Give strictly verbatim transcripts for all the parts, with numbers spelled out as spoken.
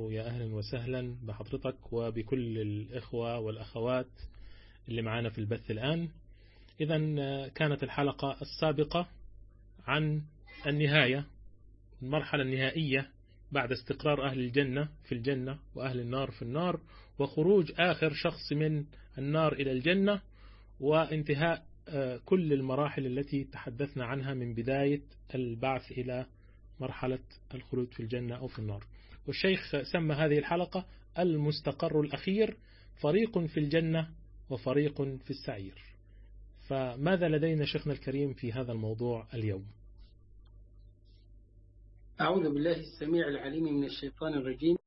ويا أهلا وسهلا بحضرتك وبكل الإخوة والأخوات اللي معانا في البث الآن. إذا كانت الحلقة السابقة عن النهاية، المرحلة النهائية بعد استقرار أهل الجنة في الجنة وأهل النار في النار، وخروج آخر شخص من النار إلى الجنة، وانتهاء كل المراحل التي تحدثنا عنها من بداية البعث إلى مرحلة الخلود في الجنة أو في النار. والشيخ سمى هذه الحلقة المستقر الأخير، فريق في الجنة وفريق في السعير. فماذا لدينا شيخنا الكريم في هذا الموضوع اليوم؟ أعوذ بالله السميع العليم من الشيطان الرجيم.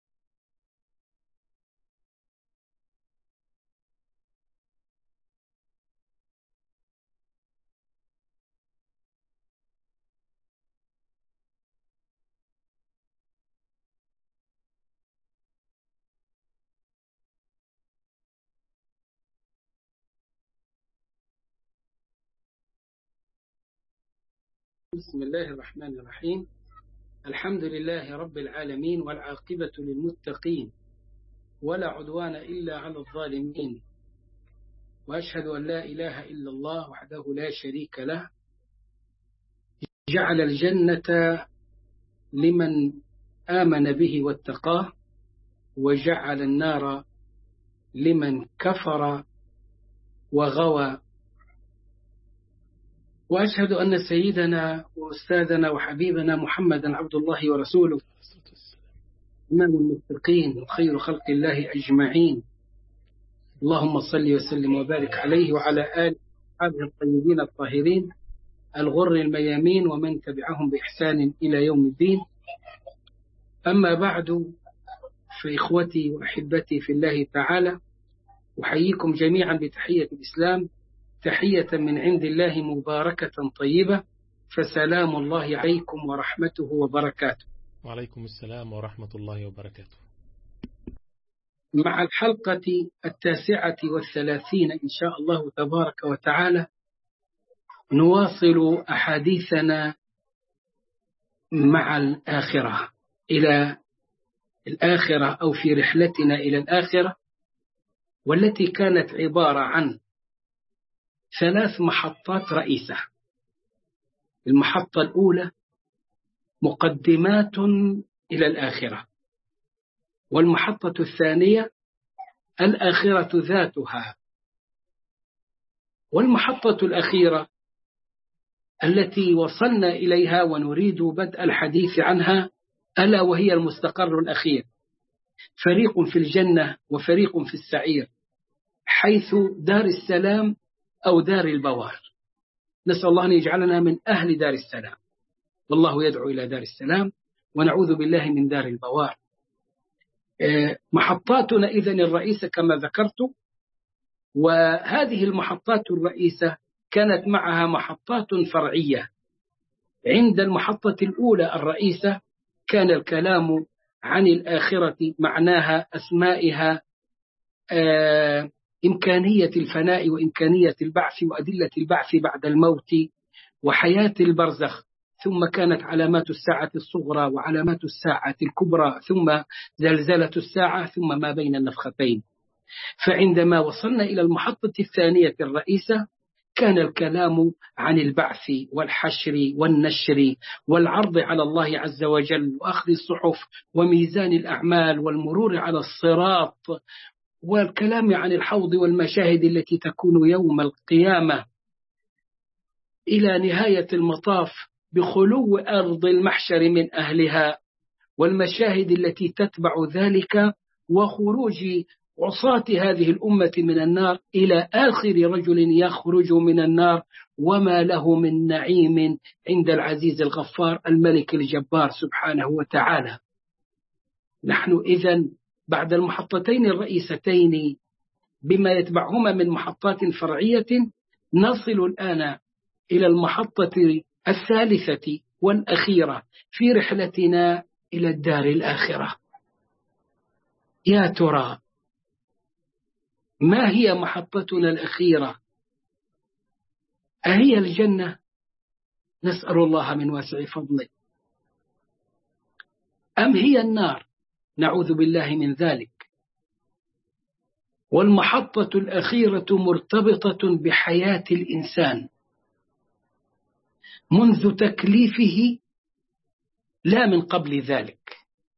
بسم الله الرحمن الرحيم. الحمد لله رب العالمين، والعاقبة للمتقين، ولا عدوان إلا على الظالمين، وأشهد أن لا إله إلا الله وحده لا شريك له، جعل الجنة لمن آمن به واتقاه، وجعل النار لمن كفر وغوى. وأشهد أن سيدنا وأستاذنا وحبيبنا محمدا عبد الله ورسوله، إمام المتقين وخير خلق الله أجمعين. اللهم صل وسلم وبارك عليه وعلى آله وصحبه الطيبين الطاهرين الغر الميامين، ومن تبعهم بإحسان إلى يوم الدين. أما بعد، فإخوتي وأحبتي في الله تعالى، أحييكم جميعا بتحية الإسلام، تحية من عند الله مباركة طيبة، فسلام الله عليكم ورحمته وبركاته. وعليكم السلام ورحمة الله وبركاته. مع الحلقة التاسعة والثلاثين إن شاء الله تبارك وتعالى، نواصل أحاديثنا مع الآخرة، إلى الآخرة أو في رحلتنا إلى الآخرة، والتي كانت عبارة عن ثلاث محطات رئيسة. المحطة الأولى مقدمات إلى الآخرة، والمحطة الثانية الآخرة ذاتها، والمحطة الأخيرة التي وصلنا إليها ونريد بدء الحديث عنها، ألا وهي المستقر الأخير، فريق في الجنة وفريق في السعير، حيث دار السلام أو دار البوار. نسأل الله أن يجعلنا من أهل دار السلام، والله يدعو إلى دار السلام، ونعوذ بالله من دار البوار. محطاتنا إذن الرئيسة كما ذكرت، وهذه المحطات الرئيسة كانت معها محطات فرعية. عند المحطة الأولى الرئيسة كان الكلام عن الآخرة، معناها، أسمائها، آه إمكانية الفناء وإمكانية البعث وأدلة البعث بعد الموت وحياة البرزخ، ثم كانت علامات الساعة الصغرى وعلامات الساعة الكبرى، ثم زلزلة الساعة، ثم ما بين النفختين. فعندما وصلنا إلى المحطة الثانية الرئيسة كان الكلام عن البعث والحشر والنشر والعرض على الله عز وجل، وأخذ الصحف وميزان الأعمال والمرور على الصراط، والكلام عن الحوض والمشاهد التي تكون يوم القيامة، إلى نهاية المطاف بخلو أرض المحشر من أهلها، والمشاهد التي تتبع ذلك، وخروج عصاة هذه الأمة من النار إلى آخر رجل يخرج من النار، وما له من نعيم عند العزيز الغفار الملك الجبار سبحانه وتعالى. نحن إذن بعد المحطتين الرئيستين بما يتبعهما من محطات فرعية، نصل الآن إلى المحطة الثالثة والأخيرة في رحلتنا إلى الدار الآخرة. يا ترى ما هي محطتنا الأخيرة؟ أهي الجنة؟ نسأل الله من واسع فضله. أم هي النار نعوذ بالله من ذلك. والمحطة الأخيرة مرتبطة بحياة الإنسان منذ تكليفه لا من قبل ذلك.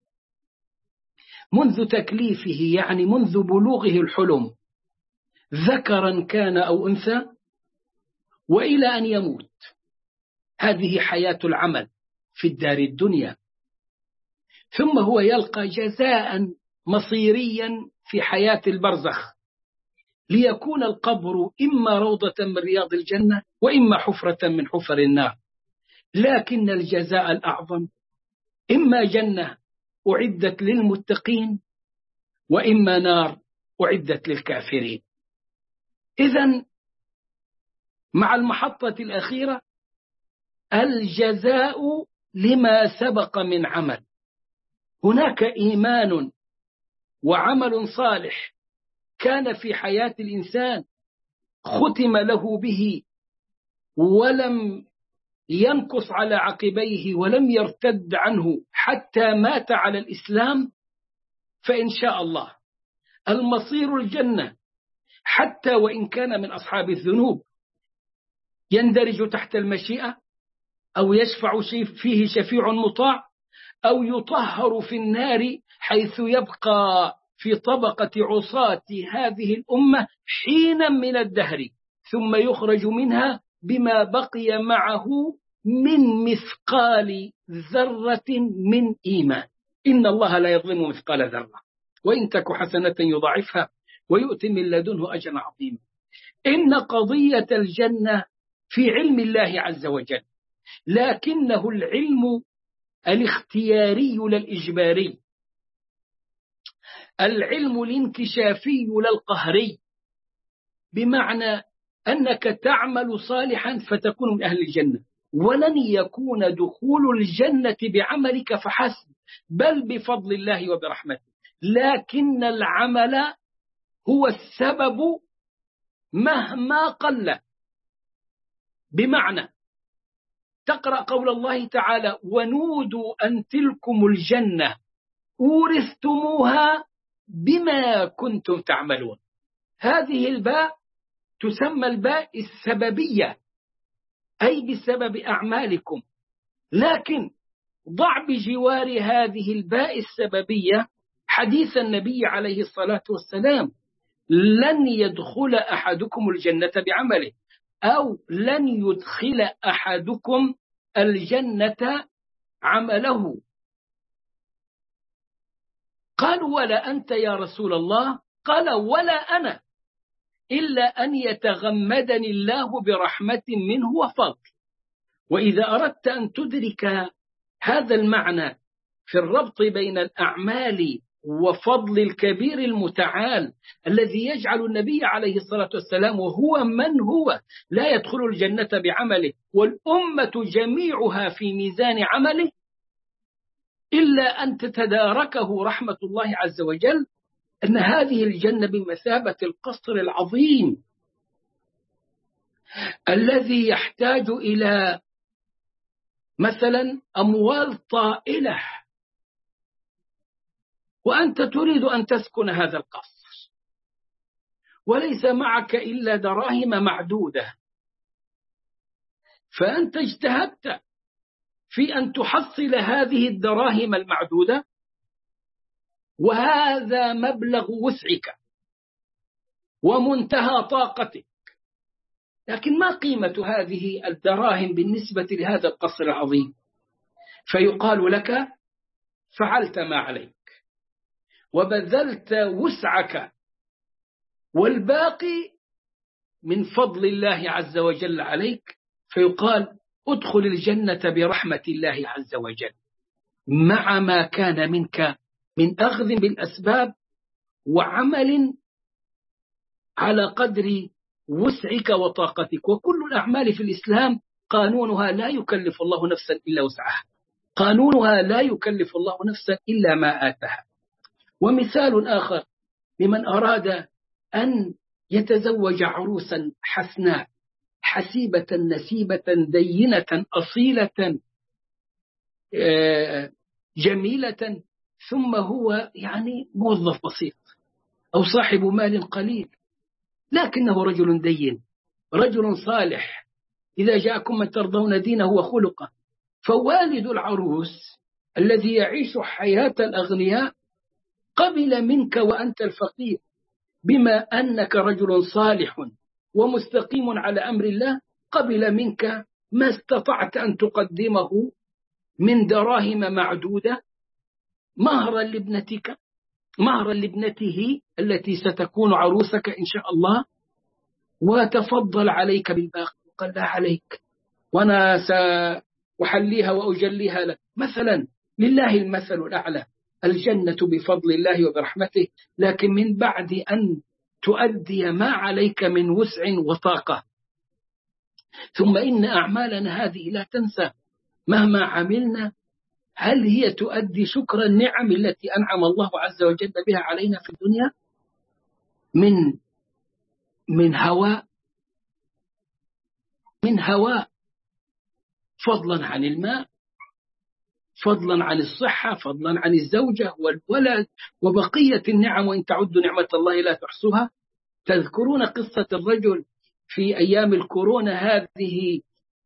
منذ تكليفه يعني منذ بلوغه الحلم، ذكرا كان أو أنثى، وإلى أن يموت. هذه حياة العمل في الدار الدنيا، ثم هو يلقى جزاء مصيريا في حياة البرزخ، ليكون القبر إما روضة من رياض الجنة وإما حفرة من حفر النار. لكن الجزاء الأعظم إما جنة أعدت للمتقين وإما نار أعدت للكافرين. إذن مع المحطة الأخيرة الجزاء لما سبق من عمل. هناك إيمان وعمل صالح كان في حياة الإنسان ختم له به ولم ينكص على عقبيه ولم يرتد عنه حتى مات على الإسلام، فإن شاء الله المصير الجنة، حتى وإن كان من أصحاب الذنوب، يندرج تحت المشيئة أو يشفع فيه شفيع مطاع، أو يطهر في النار حيث يبقى في طبقة عصاة هذه الأمة حينا من الدهر، ثم يخرج منها بما بقي معه من مثقال ذرة من إيمان. إن الله لا يظلم مثقال ذرة، وإن تك حسنة يضاعفها ويؤتي من لدنه أجرا عظيما. إن قضية الجنة في علم الله عز وجل، لكنه العلم الاختياري لا الإجباري، العلم الانكشافي لا القهري، بمعنى أنك تعمل صالحا فتكون من أهل الجنة، ولن يكون دخول الجنة بعملك فحسب، بل بفضل الله وبرحمته. لكن العمل هو السبب مهما قل. بمعنى تقرأ قول الله تعالى: ونودوا أن تلكم الجنة أورثتموها بما كنتم تعملون. هذه الباء تسمى الباء السببية، أي بسبب أعمالكم. لكن ضع بجوار هذه الباء السببية حديث النبي عليه الصلاة والسلام: لن يدخل أحدكم الجنة بعمله، أو لن يدخل أحدكم الجنة عمله. قالوا: ولا أنت يا رسول الله؟ قال: ولا أنا، إلا أن يتغمدني الله برحمة منه وفضل. وإذا أردت أن تدرك هذا المعنى في الربط بين الأعمال وفضل الكبير المتعال الذي يجعل النبي عليه الصلاة والسلام وهو من هو لا يدخل الجنة بعمله والأمة جميعها في ميزان عمله، إلا أن تتداركه رحمة الله عز وجل، أن هذه الجنة بمثابة القصر العظيم الذي يحتاج إلى مثلا أموال طائلة، وأنت تريد أن تسكن هذا القصر وليس معك إلا دراهم معدودة، فأنت اجتهدت في أن تحصل هذه الدراهم المعدودة، وهذا مبلغ وسعك ومنتهى طاقتك، لكن ما قيمة هذه الدراهم بالنسبة لهذا القصر العظيم؟ فيقال لك: فعلت ما عليك وبذلت وسعك، والباقي من فضل الله عز وجل عليك. فيقال: ادخل الجنة برحمة الله عز وجل، مع ما كان منك من أخذ بالأسباب وعمل على قدر وسعك وطاقتك. وكل الأعمال في الإسلام قانونها لا يكلف الله نفسا إلا وسعها، قانونها لا يكلف الله نفسا إلا ما آتاها. ومثال آخر لمن أراد أن يتزوج عروسا حسناء حسيبة نسيبة دينة أصيلة جميلة ثم هو يعني موظف بسيط أو صاحب مال قليل، لكنه رجل دين، رجل صالح، إذا جاءكم من ترضون دينه وخلقه. فوالد العروس الذي يعيش حياة الأغنياء قبل منك وأنت الفقير، بما أنك رجل صالح ومستقيم على أمر الله، قبل منك ما استطعت أن تقدمه من دراهم معدودة مهرا لابنتك، مهرا لابنته التي ستكون عروسك إن شاء الله، وتفضل عليك بالباقي، قال لا عليك وأنا سأحليها وأجليها لك. مثلا لله المثل الأعلى، الجنة بفضل الله وبرحمته، لكن من بعد أن تؤدي ما عليك من وسع وطاقة. ثم إن أعمالنا هذه لا تنسى مهما عملنا، هل هي تؤدي شكر النعم التي أنعم الله عز وجل بها علينا في الدنيا؟ من من هواء من هواء فضلا عن الماء، فضلا عن الصحة، فضلا عن الزوجة والولد وبقية النعم، وإن تعدوا نعمة الله لا تحصوها. تذكرون قصة الرجل في أيام الكورونا هذه،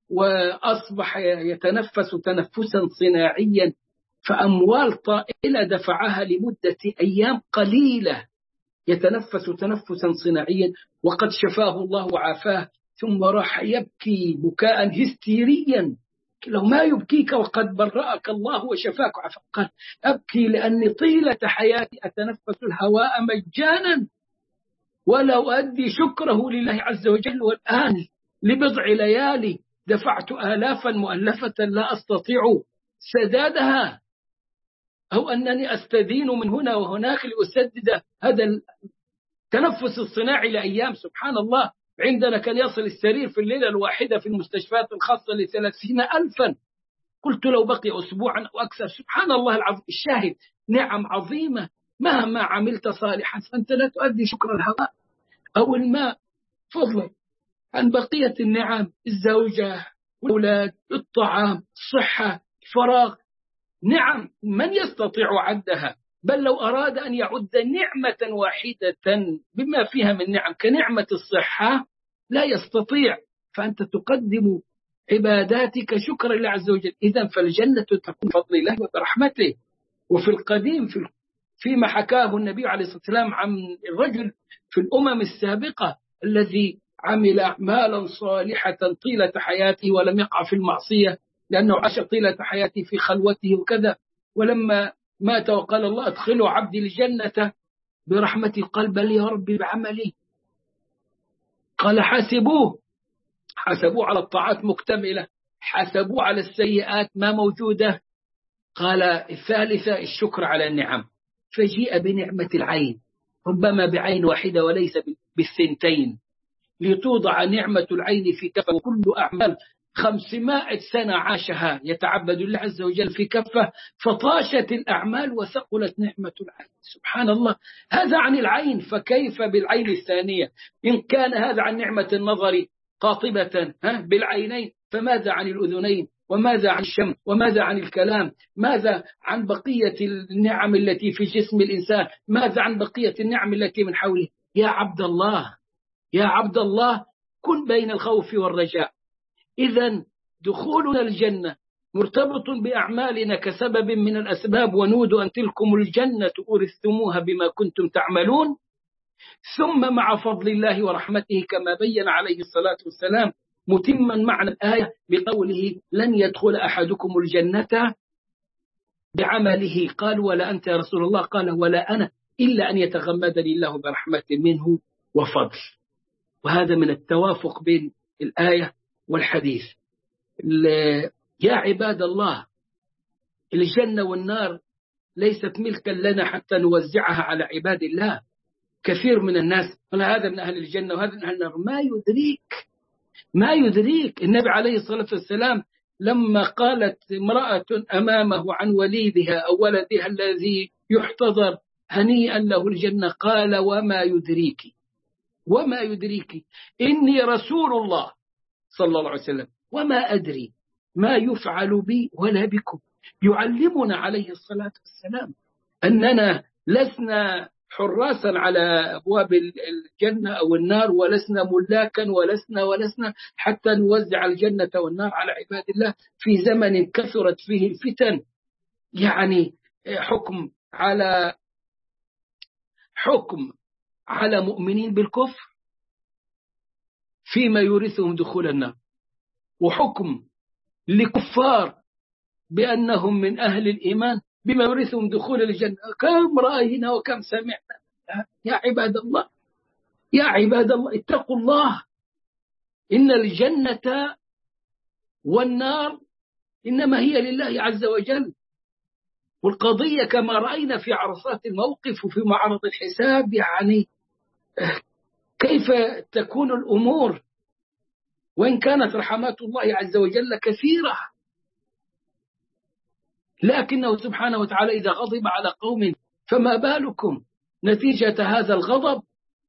وأصبح يتنفس تنفسا صناعيا، فأموال طائلة دفعها لمدة أيام قليلة يتنفس تنفسا صناعيا، وقد شفاه الله وعافاه، ثم راح يبكي بكاء هستيريا. لو ما يبكيك وقد برأك الله وشفاك وعافاك؟ قال أبكي لأني طيلة حياتي أتنفس الهواء مجانا ولا أؤدي شكره لله عز وجل، والآن لبضع ليالي دفعت آلافا مؤلفة لا أستطيع سدادها، أو أنني أستدين من هنا وهناك لأسدد هذا التنفس الصناعي لأيام. سبحان الله، عندنا كان يصل السرير في الليلة الواحدة في المستشفيات الخاصة لثلاثين ألفا، قلت لو بقي أسبوعا أو أكثر. سبحان الله العظيم. الشاهد نعم عظيمة، مهما عملت صالحا فأنت لا تؤدي شكر الهواء أو الماء، فضلا عن بقية النعم، الزوجة والأولاد، الطعام، الصحة، الفراغ. نعم من يستطيع عدها؟ بل لو أراد أن يعد نعمة واحدة بما فيها من نعم كنعمة الصحة لا يستطيع، فأنت تقدم عباداتك شكرا لله عز وجل. إذن فالجنة تكون بفضل الله وبرحمته. وفي القديم في فيما حكاه النبي عليه الصلاة والسلام عن الرجل في الأمم السابقة الذي عمل أعمالا صالحة طيلة حياته ولم يقع في المعصية، لأنه عاش طيلة حياته في خلوته وكذا، ولما مات وقال الله أدخلوا عبدي الجنة برحمتي، قال بل يا ربي بعملي. قال حاسبوه، حاسبوه على الطاعات مكتملة، حاسبوه على السيئات ما موجودة. قال الثالثة الشكر على النعم، فجيء بنعمة العين، ربما بعين واحدة وليس بالثنتين، لتوضع نعمة العين في كفة، وكل أعمال خمسمائة سنة عاشها يتعبد الله عز وجل في كفة، فطاشت الأعمال وثقلت نعمة العين. سبحان الله، هذا عن العين، فكيف بالعين الثانية؟ إن كان هذا عن نعمة النظر قاطبة بالعينين، فماذا عن الأذنين؟ وماذا عن الشم؟ وماذا عن الكلام؟ ماذا عن بقية النعم التي في جسم الإنسان؟ ماذا عن بقية النعم التي من حوله؟ يا عبد الله، يا عبد الله، كن بين الخوف والرجاء. إذن دخولنا الجنة مرتبط بأعمالنا كسبب من الأسباب، ونودوا أن تلكم الجنة أورثتموها بما كنتم تعملون. ثم مع فضل الله ورحمته كما بين عليه الصلاة والسلام متما معنى الآية بقوله لن يدخل أحدكم الجنة بعمله، قال ولا أنت يا رسول الله؟ قال ولا أنا، إلا أن يتغمدني الله برحمة منه وفضل. وهذا من التوافق بين الآية والحديث. يا عباد الله، الجنة والنار ليست ملكا لنا حتى نوزعها على عباد الله. كثير من الناس قال هذا من أهل الجنة وهذا من أهل النار، ما يدريك ما يدريك. النبي عليه الصلاة والسلام لما قالت امرأة أمامه عن وليدها أو ولدها الذي يحتضر هنيئا له الجنة، قال وما يدريك وما يدريك إني رسول الله صلى الله عليه وسلم وما أدري ما يفعل بي ولا بكم. يعلمنا عليه الصلاة والسلام أننا لسنا حراسا على أبواب الجنة أو النار، ولسنا ملاكا، ولسنا ولسنا حتى نوزع الجنة والنار على عباد الله في زمن كثرت فيه الفتن. يعني حكم على حكم على مؤمنين بالكفر فيما يورثهم دخول النار، وحكم لكفار بأنهم من أهل الإيمان بما يورثهم دخول الجنة. كم رأينا وكم سمعنا. يا عباد الله، يا عباد الله، اتقوا الله. إن الجنة والنار إنما هي لله عز وجل، والقضية كما رأينا في عرصات الموقف وفي معرض الحساب، يعني كيف تكون الأمور وإن كانت رحمات الله عز وجل كثيرة، لكنه سبحانه وتعالى إذا غضب على قوم فما بالكم نتيجة هذا الغضب.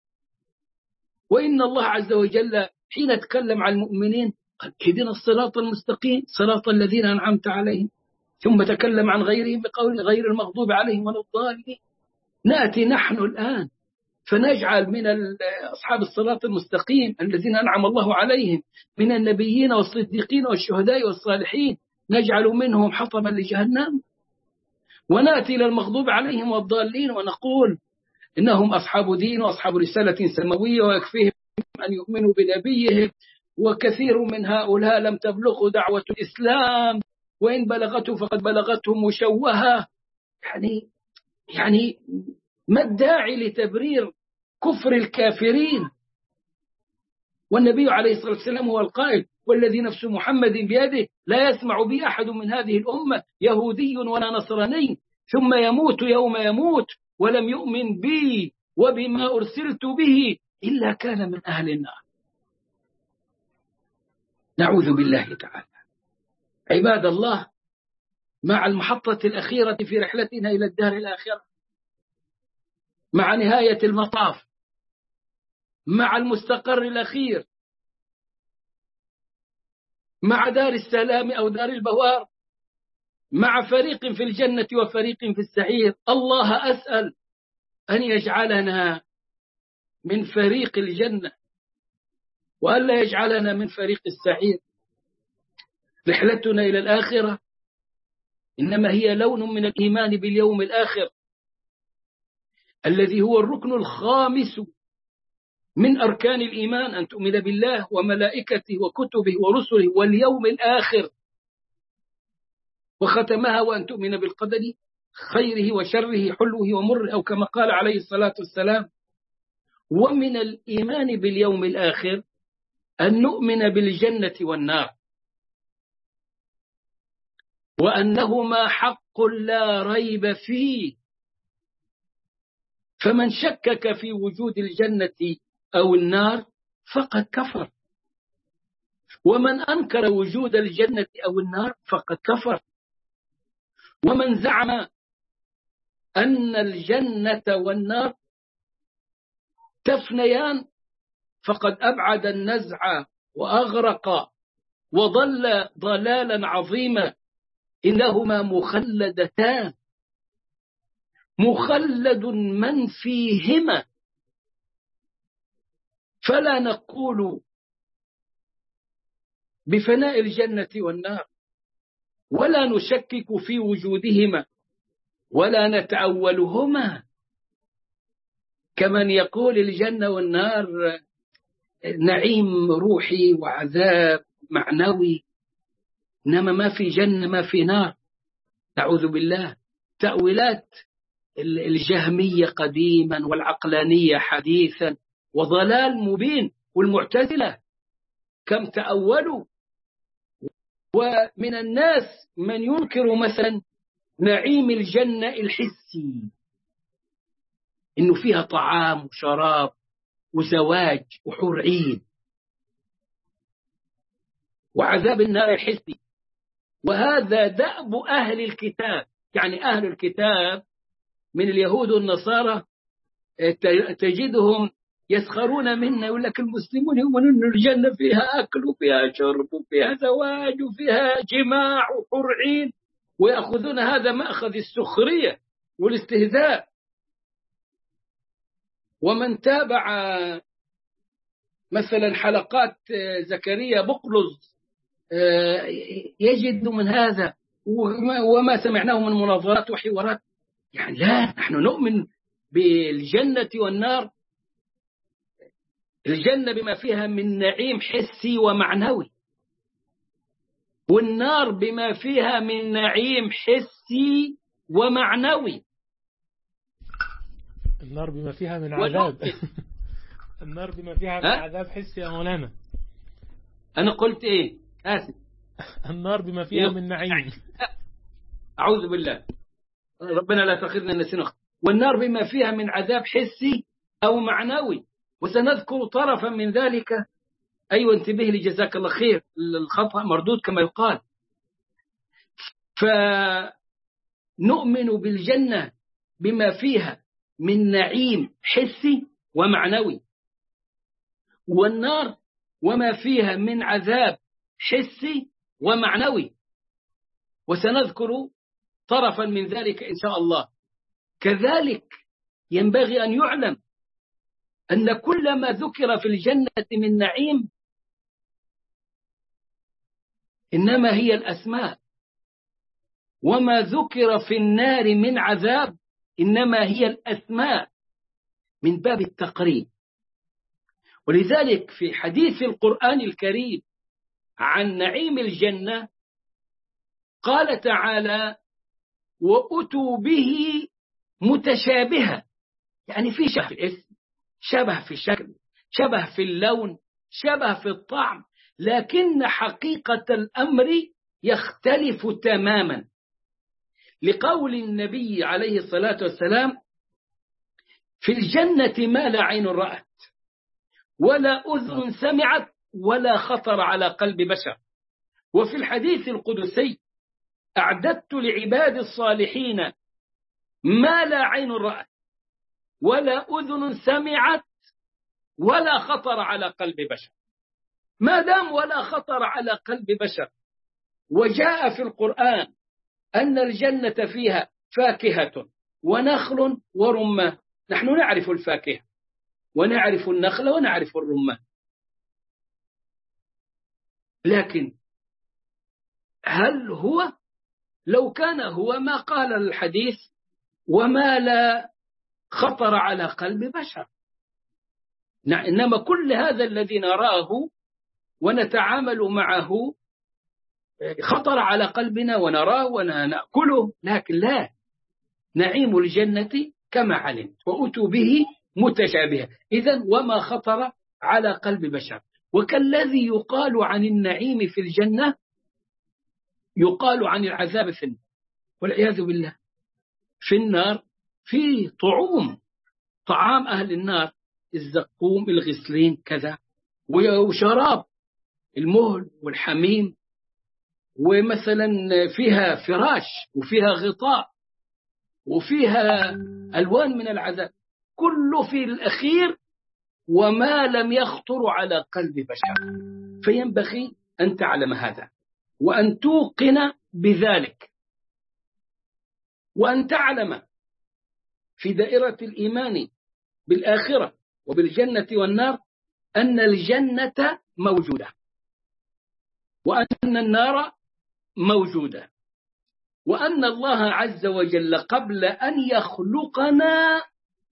وإن الله عز وجل حين تكلم عن المؤمنين قال اهدنا الصراط المستقيم صراط الذين أنعمت عليهم، ثم تكلم عن غيرهم بقول غير المغضوب عليهم ولا الضالين. نأتي نحن الآن فنجعل من أصحاب الصراط المستقيم الذين أنعم الله عليهم من النبيين والصديقين والشهداء والصالحين، نجعل منهم حطما لجهنم، ونأتي إلى المغضوب عليهم والضالين ونقول إنهم أصحاب دين وأصحاب رسالة سماوية ويكفيهم أن يؤمنوا بنبيهم، وكثير من هؤلاء لم تبلغ دعوة الإسلام، وإن بلغته فقد بلغتهم مشوهة. يعني يعني ما الداعي لتبرير كفر الكافرين؟ والنبي عليه الصلاة والسلام هو القائل والذي نفس محمد بيده لا يسمع بي أحد من هذه الأمة يهودي ولا نصراني ثم يموت يوم يموت ولم يؤمن بي وبما أرسلت به إلا كان من أهل النار. نعوذ بالله تعالى. عباد الله، مع المحطة الأخيرة في رحلتنا إلى الدار الآخرة، مع نهاية المطاف، مع المستقر الأخير، مع دار السلام أو دار البوار، مع فريق في الجنة وفريق في السعير، الله أسأل أن يجعلنا من فريق الجنة وألا يجعلنا من فريق السعير. رحلتنا إلى الآخرة إنما هي لون من الإيمان باليوم الآخر الذي هو الركن الخامس من أركان الإيمان، أن تؤمن بالله وملائكته وكتبه ورسله واليوم الآخر، وختمها وأن تؤمن بالقدر خيره وشره حلوه ومره، أو كما قال عليه الصلاة والسلام. ومن الإيمان باليوم الآخر أن نؤمن بالجنة والنار، وأنهما حق لا ريب فيه، فمن شكك في وجود الجنة أو النار فقد كفر، ومن أنكر وجود الجنة أو النار فقد كفر، ومن زعم أن الجنة والنار تفنيان فقد أبعد النزع وأغرق وضل ضلالا عظيما. إنهما مخلدتان، مخلد من فيهما، فلا نقول بفناء الجنة والنار، ولا نشكك في وجودهما، ولا نتأولهما كمن يقول الجنة والنار نعيم روحي وعذاب معنوي، إنما ما في جنة ما في نار. نعوذ بالله. تأويلات الجهمية قديما والعقلانية حديثا وضلال مبين، والمعتزلة كم تأولوا. ومن الناس من ينكر مثلا نعيم الجنة الحسي، إنه فيها طعام وشراب وزواج وحور عين، وعذاب النار الحسي. وهذا دأب أهل الكتاب، يعني أهل الكتاب من اليهود والنصارى تجدهم يسخرون منا، يقول لك المسلمون يؤمنون أن الجنة فيها أكل وفيها شرب وفيها زواج وفيها جماع وحور عين، ويأخذون هذا مأخذ السخرية والاستهزاء. ومن تابع مثلا حلقات زكريا بقلز يجد من هذا وما سمعناه من مناظرات وحوارات. يعني لا، نحن نؤمن بالجنة والنار. الجنة بما فيها من نعيم حسي ومعنوي، والنار بما فيها من نعيم حسي ومعنوي. النار بما فيها من عذاب النار بما فيها من عذاب حسي يا مولانا. أنا قلت إيه؟ آسف. النار بما فيها من نعيم. أعوذ بالله، ربنا لا تأخذنا نسينا. والنار بما فيها من عذاب حسي أو معنوي، وسنذكر طرفا من ذلك. أيوة، انتبه لي جزاك الله خير، الخطأ مردود كما يقال. فنؤمن بالجنة بما فيها من نعيم حسي ومعنوي، والنار وما فيها من عذاب حسي ومعنوي، وسنذكر طرفا من ذلك إن شاء الله. كذلك ينبغي أن يعلم أن كل ما ذكر في الجنة من نعيم إنما هي الأسماء، وما ذكر في النار من عذاب إنما هي الأسماء من باب التقريب. ولذلك في حديث القرآن الكريم عن نعيم الجنة قال تعالى: وأتوا به متشابها، يعني في شبه في الاسم، شبه في الشكل، شبه في اللون، شبه في الطعم، لكن حقيقة الأمر يختلف تماما، لقول النبي عليه الصلاة والسلام: في الجنة ما لا عين رأت ولا أذن سمعت ولا خطر على قلب بشر. وفي الحديث القدسي: أعددت لعباد الصالحين ما لا عين رأت ولا أذن سمعت ولا خطر على قلب بشر. ما دام ولا خطر على قلب بشر، وجاء في القرآن أن الجنة فيها فاكهة ونخل ورمان. نحن نعرف الفاكهة ونعرف النخل ونعرف الرمان، لكن هل هو؟ لو كان هو ما قال الحديث وما لا خطر على قلب بشر. إنما كل هذا الذي نراه ونتعامل معه خطر على قلبنا ونراه ونأكله، لكن لا، نعيم الجنة كما علمت وأتوا به متشابها. إذن وما خطر على قلب بشر. وكالذي يقال عن النعيم في الجنة يقال عن العذاب في النار، والعياذ بالله. في النار في طعوم، طعام أهل النار الزقوم، الغسلين، كذا، وشراب المهل والحميم، ومثلا فيها فراش وفيها غطاء وفيها ألوان من العذاب، كله في الأخير وما لم يخطر على قلب بشر. فينبغي أن تعلم هذا وأن توقن بذلك، وأن تعلم في دائرة الإيمان بالآخرة وبالجنة والنار أن الجنة موجودة وأن النار موجودة، وأن الله عز وجل قبل أن يخلقنا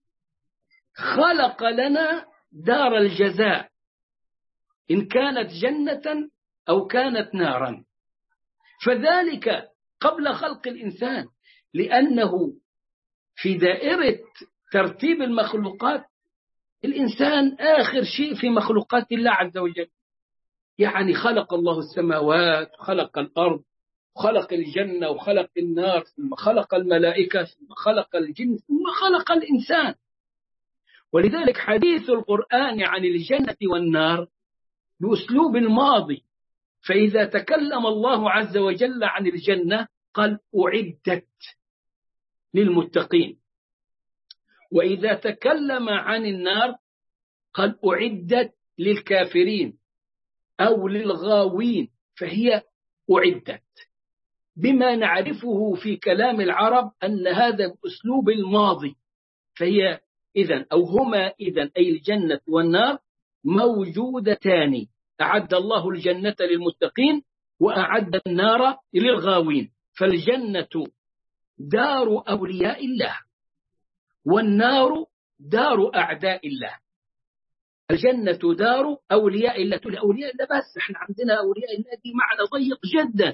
خلق لنا دار الجزاء، إن كانت جنة أو كانت نارا. فذلك قبل خلق الإنسان، لأنه في دائرة ترتيب المخلوقات الإنسان آخر شيء في مخلوقات الله عز وجل. يعني خلق الله السماوات وخلق الأرض وخلق الجنة وخلق النار، ثم خلق الملائكة، ثم خلق الجن، ثم خلق الإنسان. ولذلك حديث القرآن عن الجنة والنار بأسلوب الماضي، فإذا تكلم الله عز وجل عن الجنة قال أعدت للمتقين، وإذا تكلم عن النار قال أعدت للكافرين أو للغاوين، فهي أعدت. بما نعرفه في كلام العرب أن هذا أسلوب الماضي، فهي إذن أو هما إذن أي الجنة والنار موجودتان، أعد الله الجنة للمتقين وأعد النار للغاوين. فالجنة دار أولياء الله والنار دار أعداء الله. الجنة دار أولياء الله، أولياء الله بس احنا عندنا أولياء الله دي معنى ضيق جدا.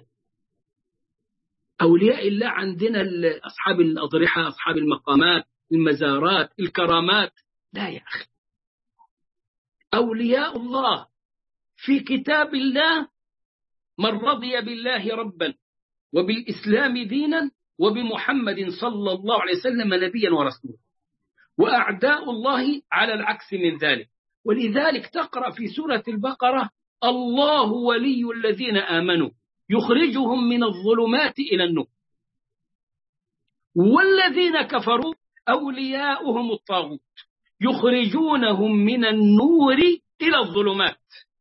أولياء الله عندنا أصحاب الأضرحة، أصحاب المقامات، المزارات، الكرامات. لا يا أخي، أولياء الله في كتاب الله من رضي بالله ربا وبالإسلام دينا وبمحمد صلى الله عليه وسلم نبيا ورسولا، وأعداء الله على العكس من ذلك. ولذلك تقرأ في سورة البقرة الله ولي الذين آمنوا يخرجهم من الظلمات إلى النور، والذين كفروا أولياؤهم الطاغوت يخرجونهم من النور إلى الظلمات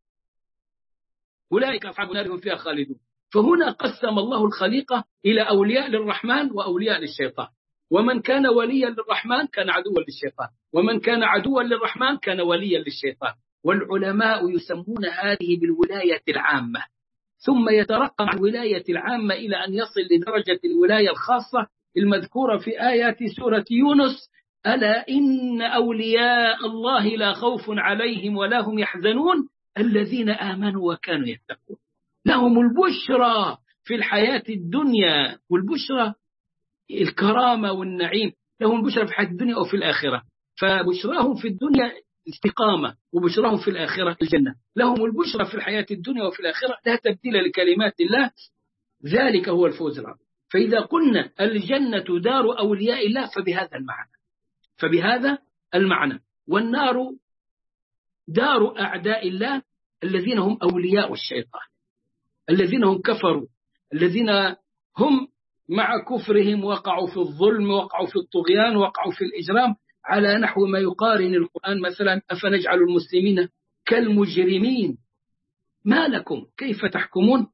أولئك أصحاب النار هم فيها خالدون. فهنا قسم الله الخليقة إلى أولياء للرحمن وأولياء للشيطان، ومن كان وليا للرحمن كان عدوا للشيطان، ومن كان عدوا للرحمن كان وليا للشيطان. والعلماء يسمون هذه بالولاية العامة، ثم يترقى عن الولاية العامة إلى أن يصل لدرجة الولاية الخاصة المذكورة في آيات سورة يونس: ألا إن أولياء الله لا خوف عليهم ولا هم يحزنون الذين آمنوا وكانوا يتقون لهم البشرى في الحياة الدنيا، والبشرى الكرامة والنعيم، لهم البشرى في الحياة الدنيا وفي الآخرة. فبشراهم في الدنيا استقامة وبشراهم في الآخرة الجنة. لهم البشرى في الحياة الدنيا وفي الآخرة، لا تبديل لكلمات الله، ذلك هو الفوز العظيم. فإذا قلنا الجنة دار أولياء الله فبهذا المعنى فبهذا المعنى والنار دار أعداء الله الذين هم أولياء الشيطان، الذين هم كفروا، الذين هم مع كفرهم وقعوا في الظلم، وقعوا في الطغيان، وقعوا في الإجرام، على نحو ما يقارن القرآن مثلا: أفنجعل المسلمين كالمجرمين ما لكم كيف تحكمون.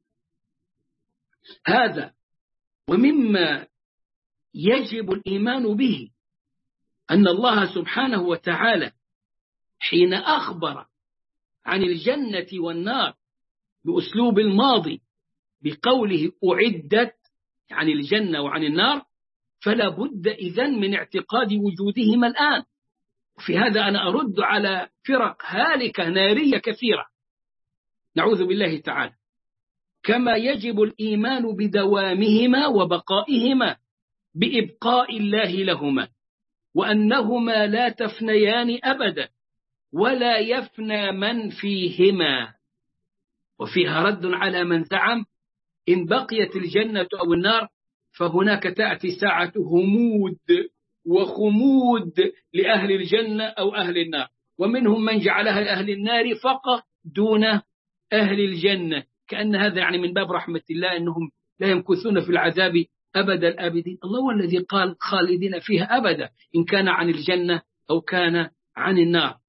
هذا ومما يجب الإيمان به أن الله سبحانه وتعالى حين أخبر عن الجنة والنار بأسلوب الماضي بقوله أعدت عن الجنة وعن النار، فلا بد إذن من اعتقاد وجودهما الآن. في هذا أنا أرد على فرق هالكة نارية كثيرة نعوذ بالله تعالى. كما يجب الإيمان بدوامهما وبقائهما بإبقاء الله لهما، وأنهما لا تفنيان أبدا ولا يفنى من فيهما. وفيها رد على من زعم إن بقيت الجنة أو النار فهناك تأتي ساعة همود وخمود لأهل الجنة أو أهل النار، ومنهم من جعلها لأهل النار فقط دون أهل الجنة، كأن هذا يعني من باب رحمة الله أنهم لا يمكثون في العذاب أبد الآبدين. الله هو الذي قال خالدين فيها أبدا، إن كان عن الجنة أو كان عن النار.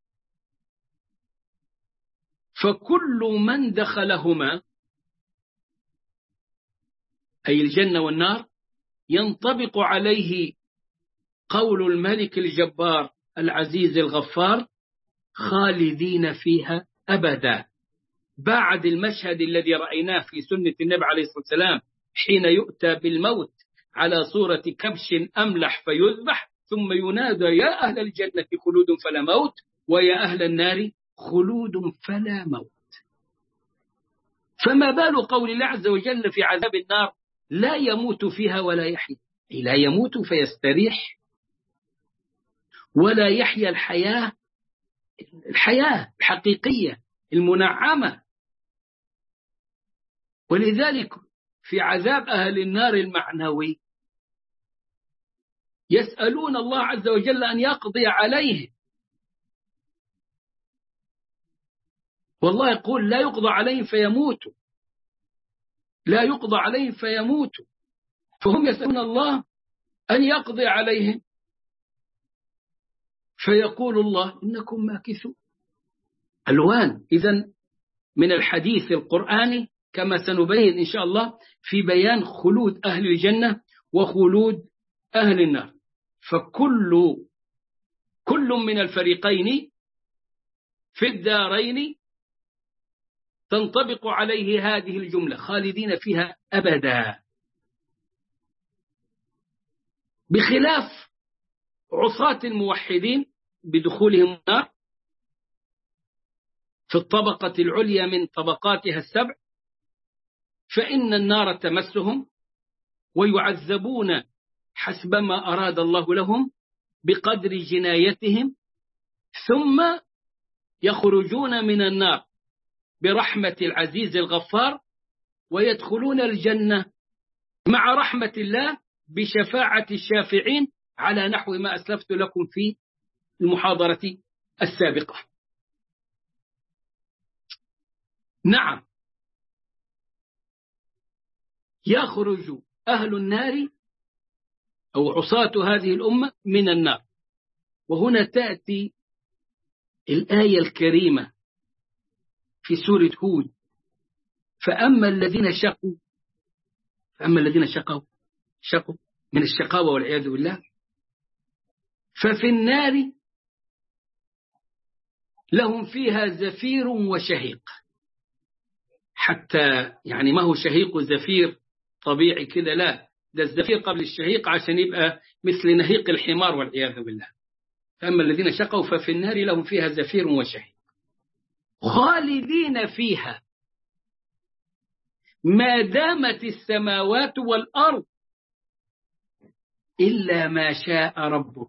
فكل من دخلهما أي الجنة والنار ينطبق عليه قول الملك الجبار العزيز الغفار: خالدين فيها أبدا، بعد المشهد الذي رأيناه في سنة النبي عليه الصلاة والسلام حين يؤتى بالموت على صورة كبش أملح فيذبح، ثم ينادى: يا أهل الجنة خلود فلا موت، ويا أهل النار خلود فلا موت. فما بال قول الله عز وجل في عذاب النار: لا يموت فيها ولا يحيى، لا يموت فيستريح ولا يحيى الحياة الحياة الحقيقية المنعمة. ولذلك في عذاب أهل النار المعنوي يسألون الله عز وجل أن يقضي عليه، والله يقول: لا يقضى عليهم فيموتوا، لا يقضى عليهم فيموتوا، فهم يسألون الله أن يقضي عليهم، فيقول الله: إنكم ماكثون. ألوان إذن من الحديث القرآني كما سنبين إن شاء الله في بيان خلود أهل الجنة وخلود أهل النار. فكل كل من الفريقين في الدارين تنطبق عليه هذه الجملة خالدين فيها أبدا، بخلاف عصاة الموحدين بدخولهم النار في الطبقة العليا من طبقاتها السبع، فإن النار تمسهم ويعذبون حسب ما أراد الله لهم بقدر جنايتهم، ثم يخرجون من النار برحمة العزيز الغفار ويدخلون الجنة مع رحمة الله بشفاعة الشافعين على نحو ما أسلفت لكم في المحاضرة السابقة. نعم، يخرج أهل النار أو عصاة هذه الأمة من النار. وهنا تأتي الآية الكريمة في سورة هود: فأما الذين شقوا فأما الذين شقوا شقوا من الشقاوة والعياذ بالله ففي النار لهم فيها زفير وشهيق. حتى يعني ما هو شهيق وزفير طبيعي كده، لا، ده الزفير قبل الشهيق عشان يبقى مثل نهيق الحمار والعياذ بالله. فأما الذين شقوا ففي النار لهم فيها زفير وشهيق خالدين فيها ما دامت السماوات والأرض إلا ما شاء ربك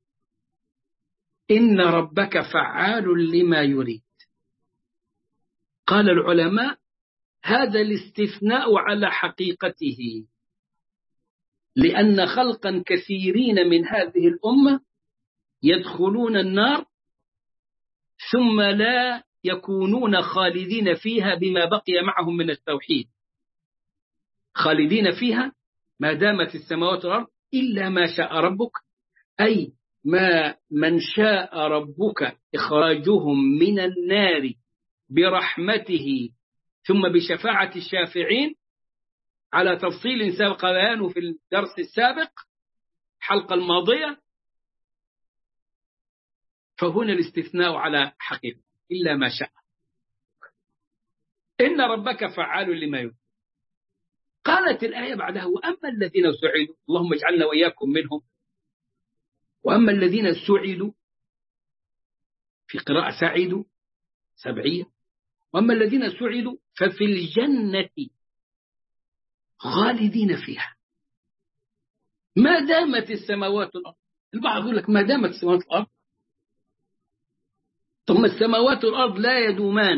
إن ربك فعال لما يريد. قال العلماء: هذا الاستثناء على حقيقته، لأن خلقا كثيرين من هذه الأمة يدخلون النار ثم لا يكونون خالدين فيها بما بقي معهم من التوحيد. خالدين فيها ما دامت السماوات والأرض إلا ما شاء ربك، أي ما من شاء ربك إخراجهم من النار برحمته ثم بشفاعة الشافعين على تفصيل سبق بيانه في الدرس السابق الحلقة الماضية. فهنا الاستثناء على حقيقة إلا ما شاء، إن ربك فعال لما يريد. قالت الآية بعدها: وأما الذين سعدوا، اللهم اجعلنا وإياكم منهم، وأما الذين سعدوا في قراءة سعدوا سبعية، وأما الذين سعدوا ففي الجنة خالدين فيها ما دامت السماوات والأرض. البعض يقول لك ما دامت السماوات والأرض، ثم السماوات والأرض لا يدومان.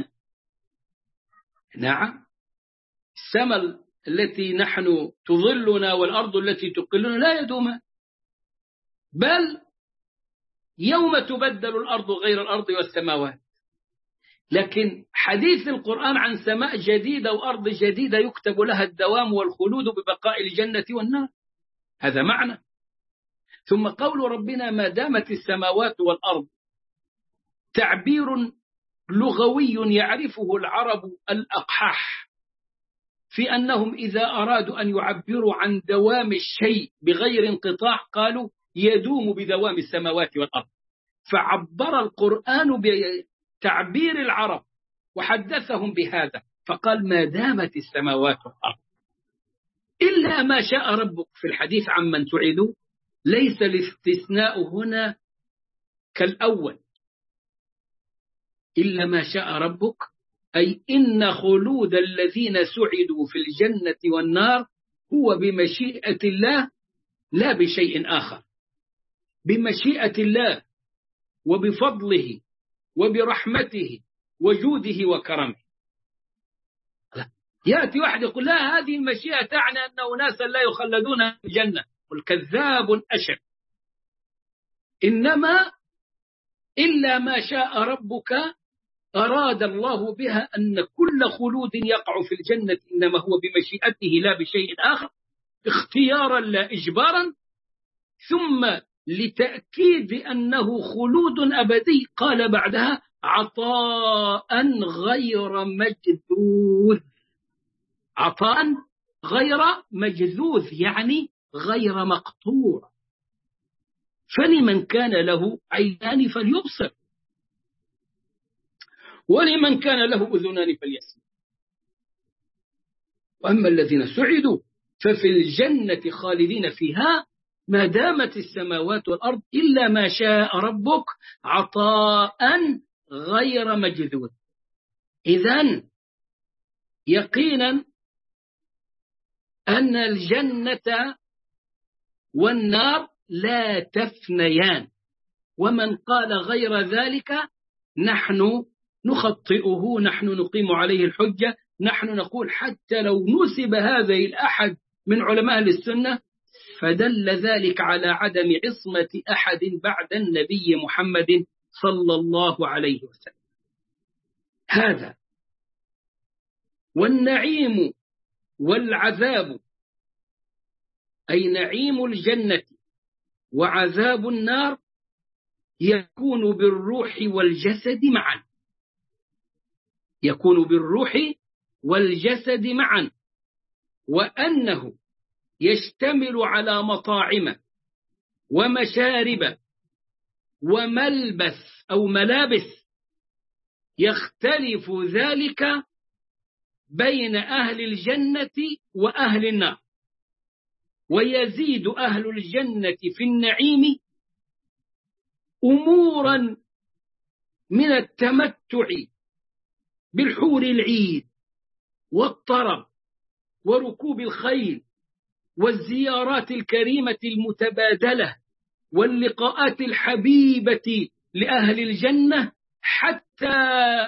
نعم، السماء التي نحن تظلنا والأرض التي تقلنا لا يدومان، بل يوم تبدل الأرض غير الأرض والسماوات. لكن حديث القرآن عن سماء جديدة وأرض جديدة يكتب لها الدوام والخلود ببقاء الجنة والنار، هذا معنى. ثم قول ربنا ما دامت السماوات والأرض تعبير لغوي يعرفه العرب الأقحاح، في أنهم إذا أرادوا أن يعبروا عن دوام الشيء بغير انقطاع قالوا يدوم بدوام السماوات والأرض. فعبر القرآن بتعبير العرب وحدثهم بهذا، فقال ما دامت السماوات والأرض إلا ما شاء ربك. في الحديث عن من سعدوا ليس الاستثناء هنا كالأول إلا ما شاء ربك، أي إن خلود الذين سعدوا في الجنة والنار هو بمشيئة الله لا بشيء آخر، بمشيئة الله وبفضله وبرحمته وجوده وكرمه. يأتي واحد يقول لا، هذه المشيئة تعني أن أناسا لا يخلدون في الجنة، والكذاب أشد. إنما إلا ما شاء ربك أراد الله بها أن كل خلود يقع في الجنة إنما هو بمشيئته لا بشيء آخر، اختيارا لا إجبارا. ثم لتأكيد أنه خلود أبدي قال بعدها عطاء غير مجدود. عطاء غير مجذوذ يعني غير مقطوع. فلمن كان له عينان فليبصر، ولمن كان له أذنان فليسمع. وأما الذين سعدوا ففي الجنة خالدين فيها ما دامت السماوات والأرض إلا ما شاء ربك عطاء غير مجذوذ. إذن يقينا أن الجنة والنار لا تفنيان، ومن قال غير ذلك نحن نخطئه، نحن نقيم عليه الحجة، نحن نقول حتى لو نسب هذا الأحد من علماء السنة فدل ذلك على عدم عصمة أحد بعد النبي محمد صلى الله عليه وسلم. هذا والنعيم والعذاب، أي نعيم الجنة وعذاب النار، يكون بالروح والجسد معا، يكون بالروح والجسد معا، وأنه يشتمل على مطاعم ومشارب وملبس أو ملابس، يختلف ذلك بين أهل الجنة وأهل النار، ويزيد أهل الجنة في النعيم أمورا من التمتع بالحور العين والطرب وركوب الخيل والزيارات الكريمة المتبادلة واللقاءات الحبيبة لأهل الجنة، حتى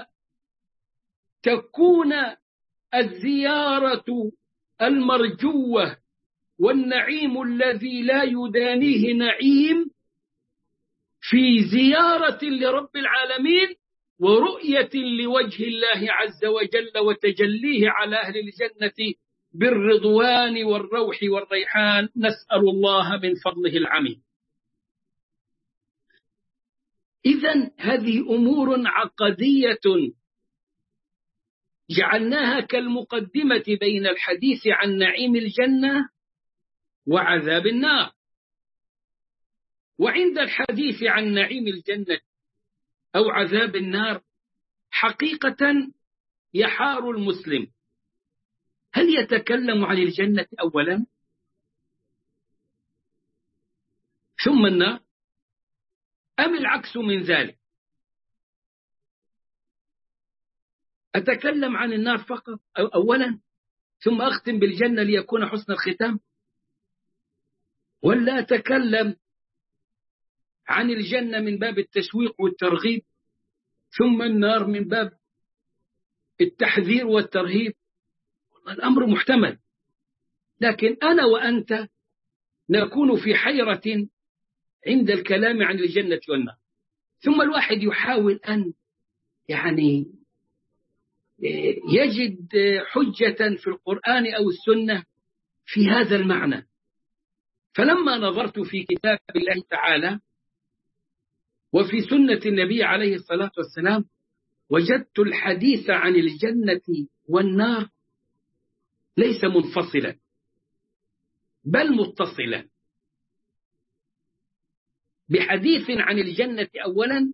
تكون الزيارة المرجوة والنعيم الذي لا يدانيه نعيم في زيارة لرب العالمين ورؤية لوجه الله عز وجل وتجليه على أهل الجنة بالرضوان والروح والريحان، نسأل الله من فضله العميم. إذن هذه أمور عقدية جعلناها كالمقدمة بين الحديث عن نعيم الجنة وعذاب النار. وعند الحديث عن نعيم الجنة أو عذاب النار حقيقة يحار المسلم، هل يتكلم عن الجنة أولا ثم النار، أم العكس من ذلك؟ أتكلم عن النار فقط أو أولا ثم أختم بالجنة ليكون حسن الختام، ولا أتكلم عن الجنة من باب التشويق والترغيب ثم النار من باب التحذير والترهيب؟ الأمر محتمل، لكن أنا وأنت نكون في حيرة عند الكلام عن الجنة والنار، ثم الواحد يحاول أن يعني يجد حجة في القرآن أو السنة في هذا المعنى. فلما نظرت في كتاب الله تعالى وفي سنة النبي عليه الصلاة والسلام وجدت الحديث عن الجنة والنار ليس منفصلا بل متصلا، بحديث عن الجنة أولا